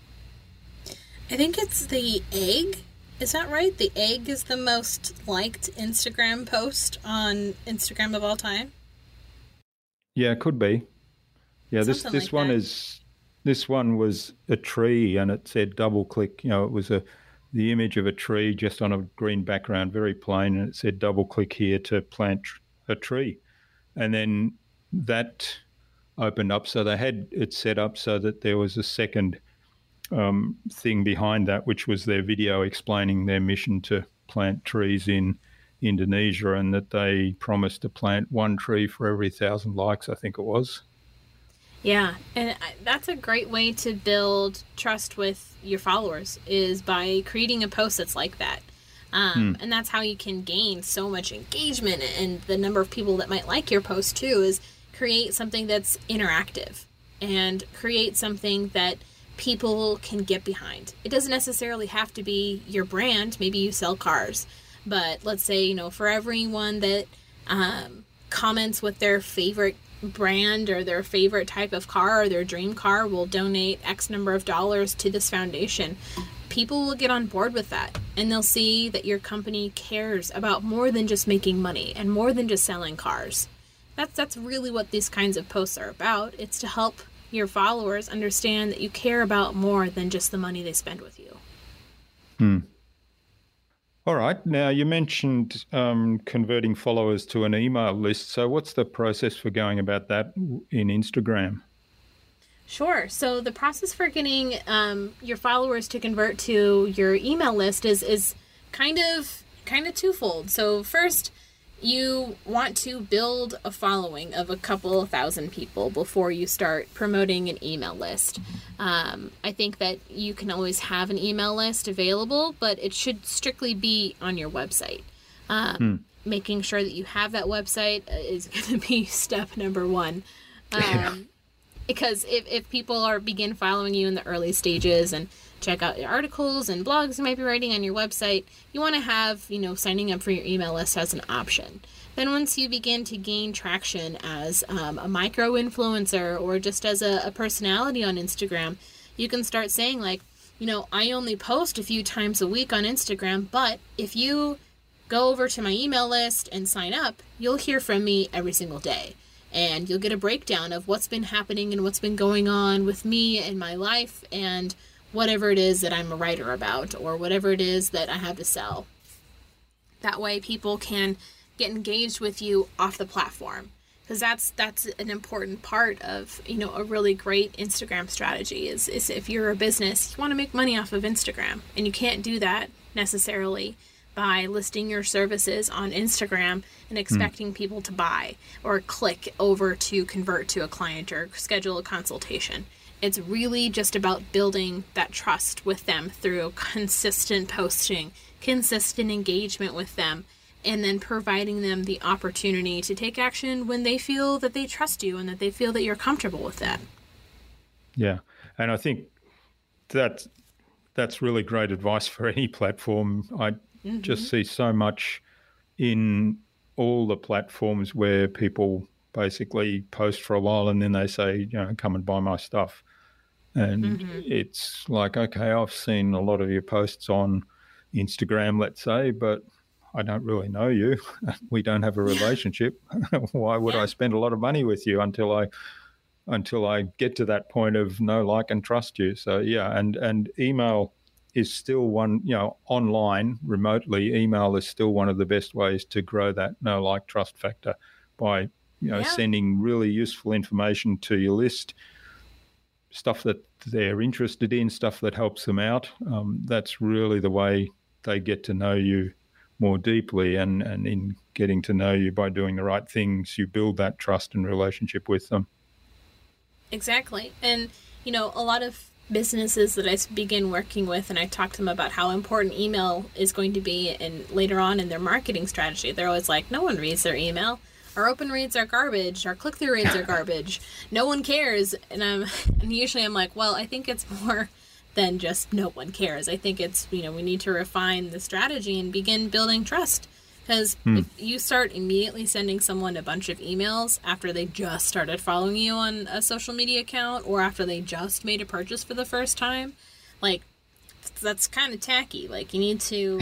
A: I think it's the egg. Is that right? The egg is the most liked Instagram post on Instagram of all time?
B: Yeah, it could be. Yeah, Something this, this like one that. is... This one was a tree, and it said double click. You know, it was a the image of a tree just on a green background, very plain, and it said double click here to plant a tree. And then that opened up. So they had it set up so that there was a second um, thing behind that, which was their video explaining their mission to plant trees in Indonesia, and that they promised to plant one tree for every thousand likes, I think it was.
A: Yeah, and that's a great way to build trust with your followers, is by creating a post that's like that. Um, mm. And that's how you can gain so much engagement, and the number of people that might like your post too, is create something that's interactive and create something that people can get behind. It doesn't necessarily have to be your brand. Maybe you sell cars, but let's say, you know, for everyone that um, comments with their favorite brand or their favorite type of car or their dream car, will donate X number of dollars to this foundation. People will get on board with that, and they'll see that your company cares about more than just making money and more than just selling cars. That's that's really what these kinds of posts are about. It's to help your followers understand that you care about more than just the money they spend with you.
B: Hmm. All right. Now, you mentioned um, converting followers to an email list. So what's the process for going about that in Instagram?
A: Sure. So the process for getting um, your followers to convert to your email list is is kind of kind of twofold. So first, you want to build a following of a couple of thousand people before you start promoting an email list. Um, I think that you can always have an email list available, but it should strictly be on your website. Um, hmm. Making sure that you have that website is going to be step number one. Um, yeah. Because if, if people are begin following you in the early stages and check out your articles and blogs you might be writing on your website, you want to have, you know, signing up for your email list as an option. Then once you begin to gain traction as um, a micro influencer or just as a, a personality on Instagram, you can start saying like, you know, I only post a few times a week on Instagram, but if you go over to my email list and sign up, you'll hear from me every single day. And you'll get a breakdown of what's been happening and what's been going on with me and my life and whatever it is that I'm a writer about or whatever it is that I have to sell. That way people can get engaged with you off the platform. Because that's that's an important part of, you know, a really great Instagram strategy is, is if you're a business, you want to make money off of Instagram. And you can't do that necessarily by listing your services on Instagram and expecting mm. people to buy or click over to convert to a client or schedule a consultation. It's really just about building that trust with them through consistent posting, consistent engagement with them, and then providing them the opportunity to take action when they feel that they trust you and that they feel that you're comfortable with that.
B: Yeah. And I think that that's really great advice for any platform. I mm-hmm. just see so much in all the platforms where people basically post for a while and then they say, you know, come and buy my stuff. And mm-hmm. it's like, okay, I've seen a lot of your posts on Instagram, let's say, but I don't really know you. We don't have a relationship. Why would yeah. I spend a lot of money with you until I until I get to that point of know, like, and trust you? So yeah, and and email is still one, you know, online, remotely, email is still one of the best ways to grow that know, like, trust factor by, you know, yeah. sending really useful information to your list, stuff that they're interested in, stuff that helps them out. Um, that's really the way they get to know you more deeply, and, and in getting to know you by doing the right things, you build that trust and relationship with them.
A: Exactly. And, you know, a lot of businesses that I begin working with, and I talk to them about how important email is going to be, and later on in their marketing strategy, they're always like, no one reads their email. Our open reads are garbage. Our click-through rates are garbage. No one cares. And I'm, and usually I'm like, well, I think it's more than just no one cares. I think it's, you know, we need to refine the strategy and begin building trust. Because hmm. if you start immediately sending someone a bunch of emails after they just started following you on a social media account or after they just made a purchase for the first time, like, that's kind of tacky. Like, you need to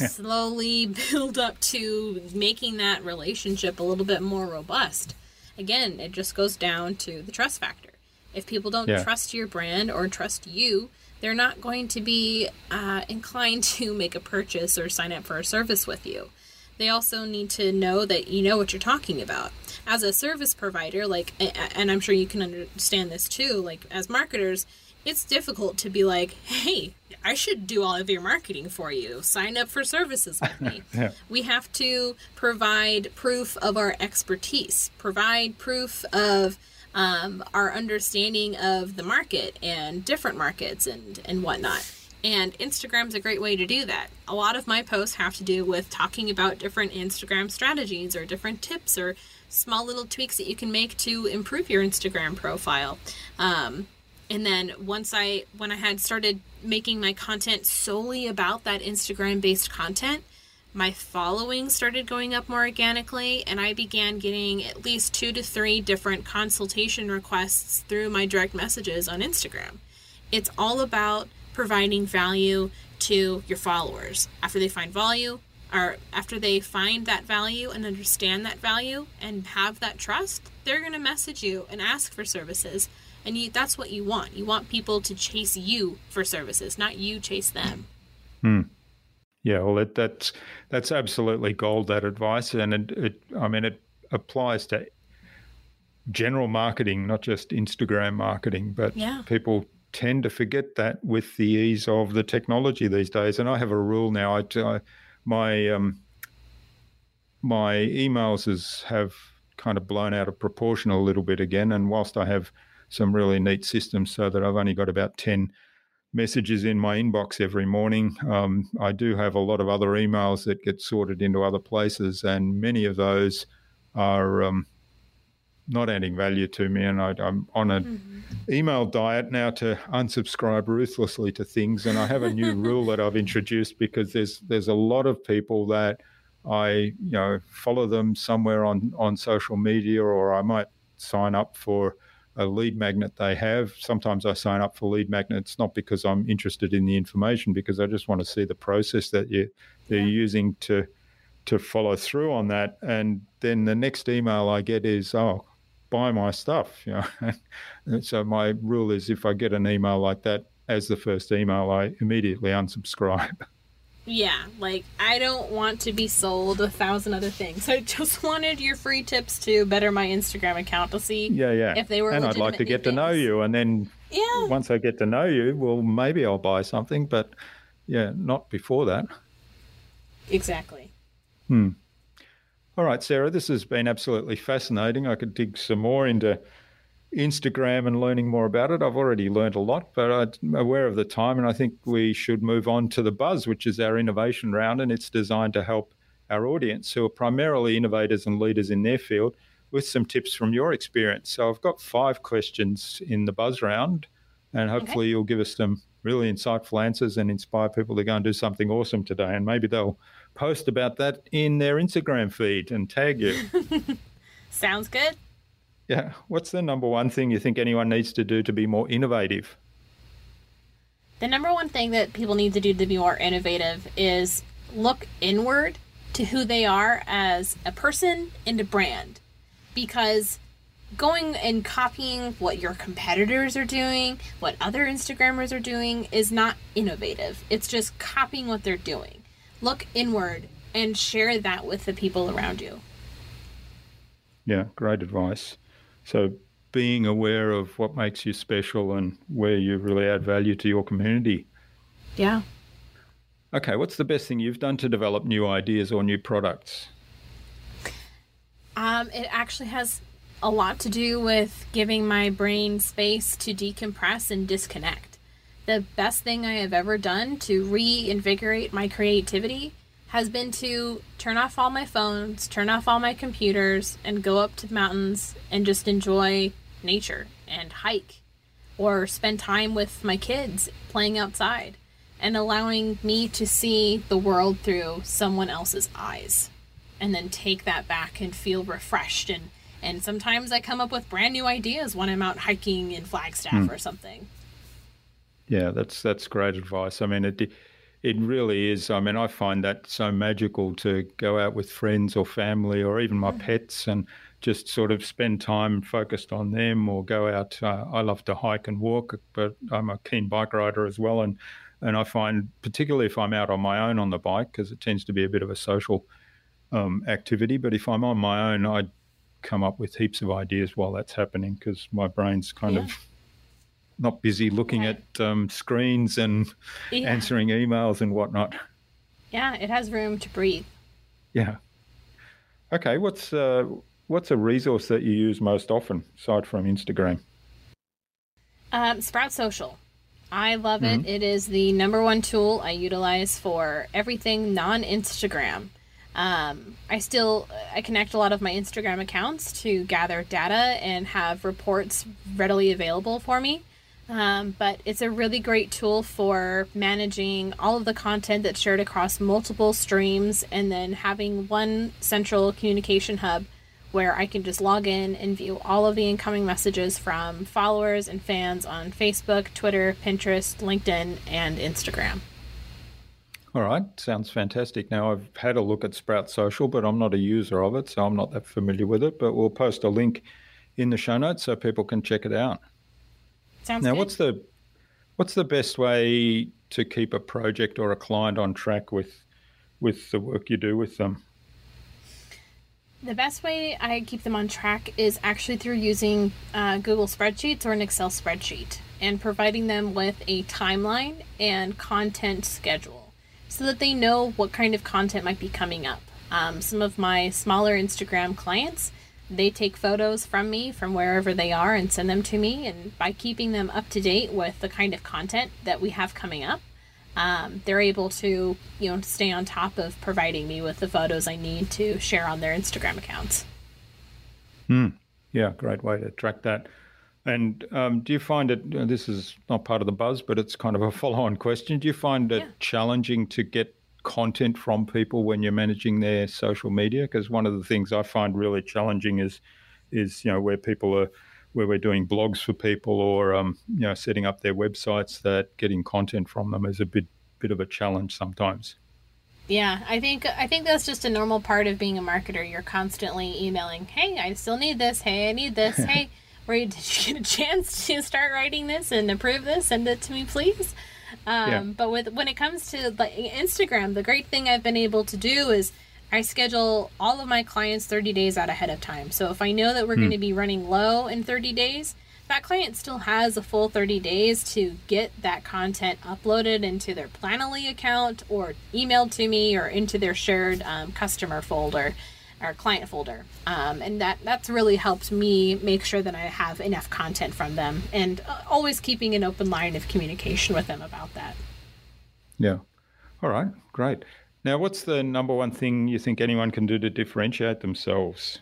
A: slowly build up to making that relationship a little bit more robust. Again, it just goes down to the trust factor. If people don't yeah. trust your brand or trust you, they're not going to be uh, inclined to make a purchase or sign up for a service with you. They also need to know that you know what you're talking about. As a service provider, like, and I'm sure you can understand this too, like, as marketers, it's difficult to be like, hey, I should do all of your marketing for you. Sign up for services with me. yeah. We have to provide proof of our expertise, provide proof of um, our understanding of the market and different markets and, and whatnot. And Instagram's a great way to do that. A lot of my posts have to do with talking about different Instagram strategies or different tips or small little tweaks that you can make to improve your Instagram profile. Um, and then once I, when I had started making my content solely about that Instagram-based content, my following started going up more organically, and I began getting at least two to three different consultation requests through my direct messages on Instagram. It's all about providing value to your followers. After they find value, or after they find that value and understand that value and have that trust, they're going to message you and ask for services. And you, that's what you want. You want people to chase you for services, not you chase them.
B: Hmm. Yeah, well, it, that's that's absolutely gold, that advice. And it, it, I mean, it applies to general marketing, not just Instagram marketing, but
A: yeah.
B: people tend to forget that with the ease of the technology these days. And I have a rule now. I, I my um, my emails is, have kind of blown out of proportion a little bit again. And whilst I have some really neat systems so that I've only got about ten messages in my inbox every morning, um, I do have a lot of other emails that get sorted into other places, and many of those are um, not adding value to me, and I, I'm on an mm-hmm. email diet now to unsubscribe ruthlessly to things. And I have a new rule that I've introduced because there's there's a lot of people that I you know follow them somewhere on on social media, or I might sign up for a lead magnet they have. Sometimes I sign up for lead magnets not because I'm interested in the information, because I just want to see the process that you they're yeah. using to to follow through on that. And then the next email I get is, oh, buy my stuff. You know, so my rule is if I get an email like that as the first email, I immediately unsubscribe.
A: Yeah, like, I don't want to be sold a thousand other things. I just wanted your free tips to better my Instagram account to see
B: yeah, yeah.
A: if they were
B: and I'd like to get
A: things.
B: to know you. And then
A: yeah.
B: once I get to know you, well, maybe I'll buy something. But, yeah, not before that.
A: Exactly.
B: Hmm. All right, Sarah, this has been absolutely fascinating. I could dig some more into Instagram and learning more about it. I've already learned a lot, but I'm aware of the time, and I think we should move on to the Buzz, which is our innovation round, and it's designed to help our audience, who are primarily innovators and leaders in their field, with some tips from your experience. So I've got five questions in the Buzz round, and hopefully okay. you'll give us some really insightful answers and inspire people to go and do something awesome today, and maybe they'll post about that in their Instagram feed and tag you.
A: Sounds good.
B: Yeah. What's the number one thing you think anyone needs to do to be more innovative?
A: The number one thing that people need to do to be more innovative is look inward to who they are as a person and a brand. Because going and copying what your competitors are doing, what other Instagrammers are doing, is not innovative. It's just copying what they're doing. Look inward and share that with the people around you.
B: Yeah, great advice. So being aware of what makes you special and where you really add value to your community.
A: Yeah.
B: Okay, what's the best thing you've done to develop new ideas or new products?
A: Um, it actually has a lot to do with giving my brain space to decompress and disconnect. The best thing I have ever done to reinvigorate my creativity has been to turn off all my phones, turn off all my computers, and go up to the mountains and just enjoy nature and hike, or spend time with my kids playing outside and allowing me to see the world through someone else's eyes, and then take that back and feel refreshed. And, and sometimes I come up with brand new ideas when I'm out hiking in Flagstaff mm. or something.
B: Yeah, that's that's great advice. I mean, it it really is. I mean, I find that so magical to go out with friends or family or even my mm-hmm. pets and just sort of spend time focused on them, or go out. Uh, I love to hike and walk, but I'm a keen bike rider as well. And, and I find, particularly if I'm out on my own on the bike, because it tends to be a bit of a social um, activity, but if I'm on my own, I come up with heaps of ideas while that's happening, because my brain's kind yeah. of not busy looking right. at um, screens and yeah. answering emails and whatnot.
A: Yeah, it has room to breathe.
B: Yeah. Okay, what's uh, what's a resource that you use most often, aside from Instagram?
A: Um, Sprout Social. I love mm-hmm. it. It is the number one tool I utilize for everything non-Instagram. Um, I still, I connect a lot of my Instagram accounts to gather data and have reports readily available for me. Um, but it's a really great tool for managing all of the content that's shared across multiple streams, and then having one central communication hub where I can just log in and view all of the incoming messages from followers and fans on Facebook, Twitter, Pinterest, LinkedIn, and Instagram.
B: All right, sounds fantastic. Now, I've had a look at Sprout Social, but I'm not a user of it, so I'm not that familiar with it, but we'll post a link in the show notes so people can check it out.
A: Sounds
B: now,
A: good.
B: what's the what's the best way to keep a project or a client on track with with the work you do with them?
A: The best way I keep them on track is actually through using uh, Google Spreadsheets or an Excel spreadsheet, and providing them with a timeline and content schedule so that they know what kind of content might be coming up. Um, some of my smaller Instagram clients, they take photos from me from wherever they are and send them to me. And by keeping them up to date with the kind of content that we have coming up, um, they're able to, you know, stay on top of providing me with the photos I need to share on their Instagram accounts.
B: Hmm. Yeah, great way to track that. And um, do you find it, uh, this is not part of the buzz, but it's kind of a follow-on question. Do you find it
A: Yeah.
B: challenging to get content from people when you're managing their social media? Because one of the things I find really challenging is, is you know, where people are, where we're doing blogs for people or, um, you know, setting up their websites, that getting content from them is a bit, bit of a challenge sometimes.
A: Yeah, I think I think that's just a normal part of being a marketer. You're constantly emailing, "Hey, I still need this. Hey, I need this. Hey, where did you get a chance to start writing this and approve this? Send it to me, please." Um,
B: Yeah.
A: But with when it comes to like Instagram, the great thing I've been able to do is I schedule all of my clients thirty days out ahead of time. So if I know that we're going to be running low in thirty days, that client still has a full thirty days to get that content uploaded into their Planoly account or emailed to me or into their shared um, customer folder or client folder. Um, and that that's really helped me make sure that I have enough content from them, and uh, always keeping an open line of communication with them about that.
B: Yeah. All right. Great. Now, what's the number one thing you think anyone can do to differentiate themselves?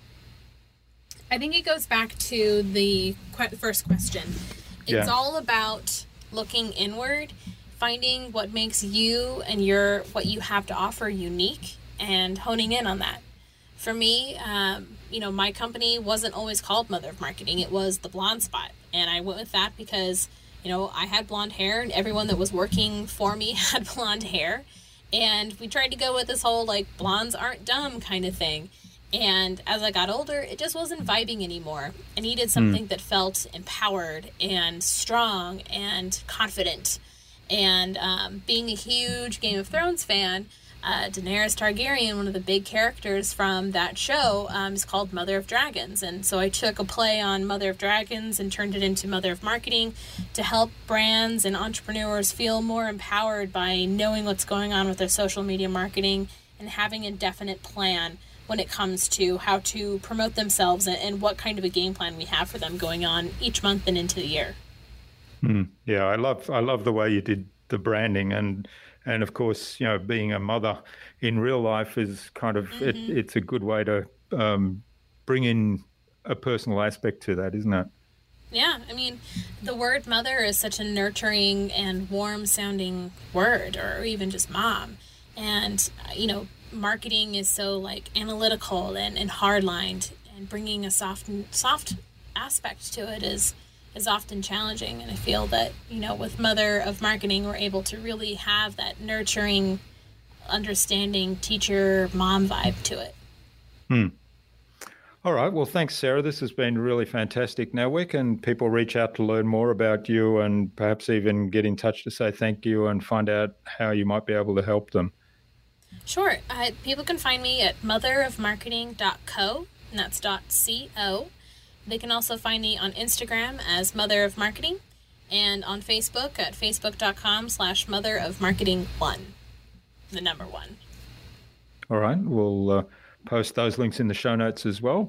A: I think it goes back to the qu- first question. It's
B: Yeah.
A: all about looking inward, finding what makes you and your what you have to offer unique, and honing in on that. For me, um, you know, my company wasn't always called Mother of Marketing. It was the Blonde Spot, and I went with that because, you know, I had blonde hair, and everyone that was working for me had blonde hair, and we tried to go with this whole like blondes aren't dumb kind of thing. And as I got older, it just wasn't vibing anymore. I needed something mm. that felt empowered and strong and confident. And um, being a huge Game of Thrones fan, uh, Daenerys Targaryen, one of the big characters from that show, um, is called Mother of Dragons. And so I took a play on Mother of Dragons and turned it into Mother of Marketing to help brands and entrepreneurs feel more empowered by knowing what's going on with their social media marketing and having a definite plan when it comes to how to promote themselves and, and what kind of a game plan we have for them going on each month and into the year.
B: Mm, yeah, I love I love the way you did the branding, and and of course, you know, being a mother in real life is kind of mm-hmm. it, it's a good way to um, bring in a personal aspect to that, isn't it?
A: Yeah, I mean, the word mother is such a nurturing and warm sounding word, or even just mom, and you know, marketing is so like analytical and, and hard-lined, and bringing a soft soft aspect to it is is often challenging. And I feel that, you know, with Mother of Marketing, we're able to really have that nurturing, understanding teacher mom vibe to it.
B: Hmm. All right. Well, thanks, Sarah. This has been really fantastic. Now, where can people reach out to learn more about you and perhaps even get in touch to say thank you and find out how you might be able to help them?
A: Sure. Uh, people can find me at mother of marketing dot co, and that's .co. They can also find me on Instagram as Mother of Marketing, and on Facebook at facebook.com slash Mother of Marketing one, the number one.
B: All right. We'll uh, post those links in the show notes as well.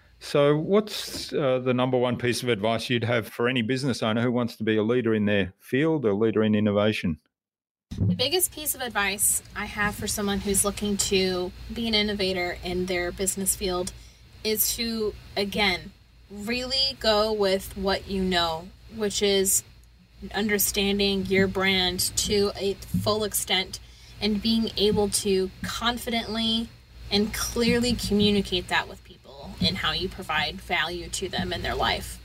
B: So what's uh, the number one piece of advice you'd have for any business owner who wants to be a leader in their field, a leader in innovation?
A: The biggest piece of advice I have for someone who's looking to be an innovator in their business field is to, again, really go with what you know, which is understanding your brand to a full extent and being able to confidently and clearly communicate that with people and how you provide value to them in their life.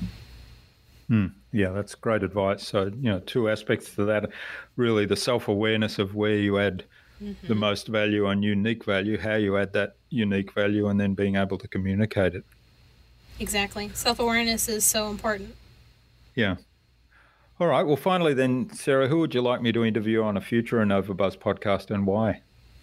B: Hmm. Yeah, that's great advice. So, you know, two aspects to that. Really, the self-awareness of where you add mm-hmm. the most value and unique value, how you add that unique value, and then being able to communicate it.
A: Exactly. Self-awareness is so important.
B: Yeah. All right. Well, finally then, Sarah, who would you like me to interview on a future InnovaBuzz podcast, and why?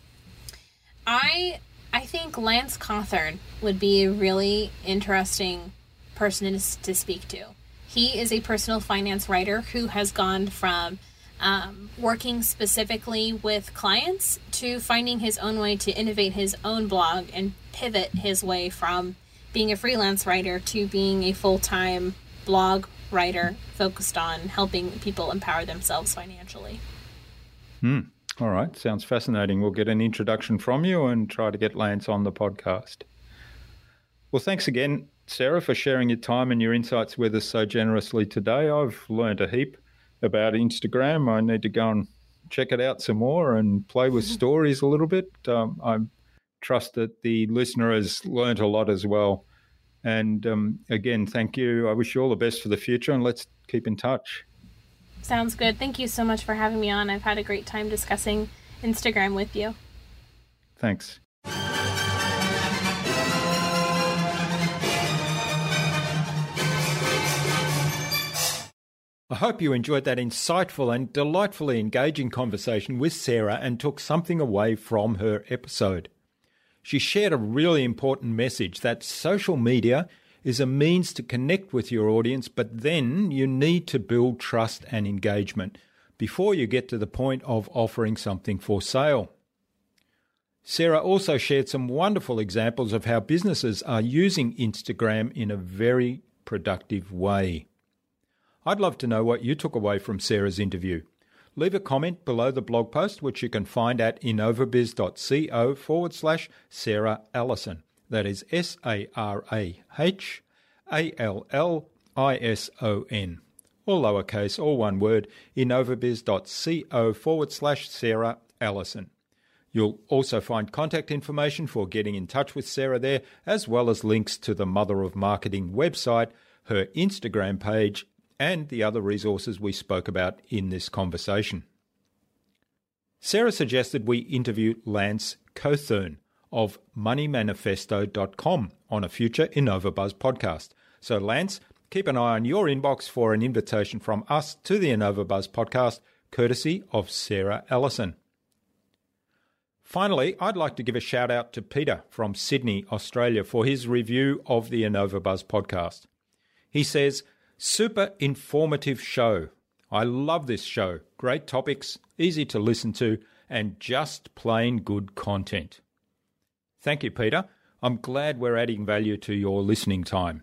A: I I think Lance Cawthorn would be a really interesting person to, to speak to. He is a personal finance writer who has gone from um, working specifically with clients to finding his own way to innovate his own blog and pivot his way from being a freelance writer to being a full-time blog writer focused on helping people empower themselves financially.
B: Hmm. All right. Sounds fascinating. We'll get an introduction from you and try to get Lance on the podcast. Well, thanks again, Sarah, for sharing your time and your insights with us so generously today. I've learned a heap about Instagram. I need to go and check it out some more and play with stories a little bit. Um, I trust that the listener has learned a lot as well. And um, again, thank you. I wish you all the best for the future, and let's keep in touch.
A: Sounds good. Thank you so much for having me on. I've had a great time discussing Instagram with you.
B: Thanks. I hope you enjoyed that insightful and delightfully engaging conversation with Sarah and took something away from her episode. She shared a really important message that social media is a means to connect with your audience, but then you need to build trust and engagement before you get to the point of offering something for sale. Sarah also shared some wonderful examples of how businesses are using Instagram in a very productive way. I'd love to know what you took away from Sarah's interview. Leave a comment below the blog post, which you can find at innovabiz.co forward slash Sarah Allison. That is S A R A H A L L I S O N. All lowercase, all one word, innovabiz.co forward slash Sarah Allison. You'll also find contact information for getting in touch with Sarah there, as well as links to the Mother of Marketing website, her Instagram page, and the other resources we spoke about in this conversation. Sarah suggested we interview Lance Cothern of money manifesto dot com on a future InnovaBuzz podcast. So Lance, keep an eye on your inbox for an invitation from us to the InnovaBuzz podcast, courtesy of Sarah Allison. Finally, I'd like to give a shout out to Peter from Sydney, Australia, for his review of the InnovaBuzz podcast. He says, "Super informative show. I love this show. Great topics, easy to listen to, and just plain good content." Thank you, Peter. I'm glad we're adding value to your listening time.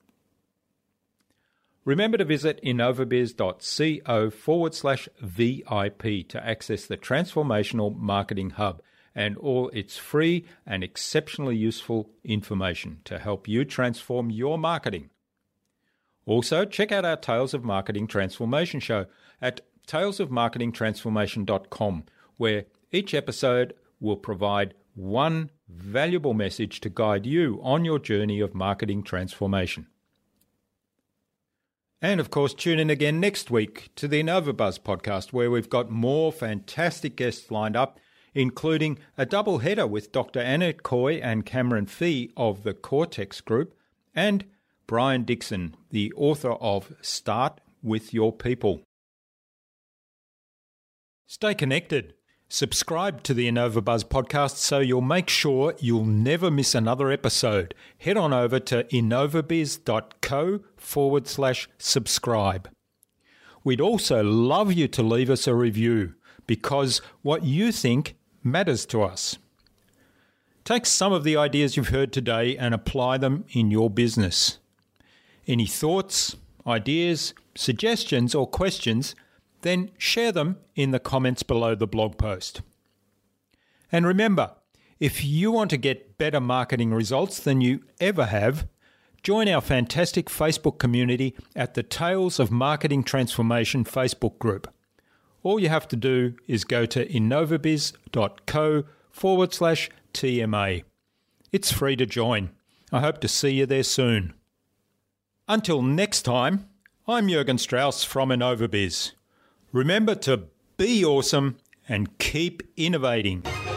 B: Remember to visit innovabiz.co forward slash VIP to access the Transformational Marketing Hub and all its free and exceptionally useful information to help you transform your marketing. Also, check out our Tales of Marketing Transformation show at tales of marketing transformation dot com, where each episode will provide one valuable message to guide you on your journey of marketing transformation. And of course, tune in again next week to the InnovaBuzz podcast, where we've got more fantastic guests lined up, including a double header with Doctor Annette Coy and Cameron Fee of the Cortex Group, and Brian Dixon, the author of Start With Your People. Stay connected. Subscribe to the InnovaBuzz podcast so you'll make sure you'll never miss another episode. Head on over to innovabiz.co forward slash subscribe. We'd also love you to leave us a review, because what you think matters to us. Take some of the ideas you've heard today and apply them in your business. Any thoughts, ideas, suggestions, or questions, then share them in the comments below the blog post. And remember, if you want to get better marketing results than you ever have, join our fantastic Facebook community at the Tales of Marketing Transformation Facebook group. All you have to do is go to innovabiz.co forward slash TMA. It's free to join. I hope to see you there soon. Until next time, I'm Jürgen Strauss from InnovaBiz. Remember to be awesome and keep innovating.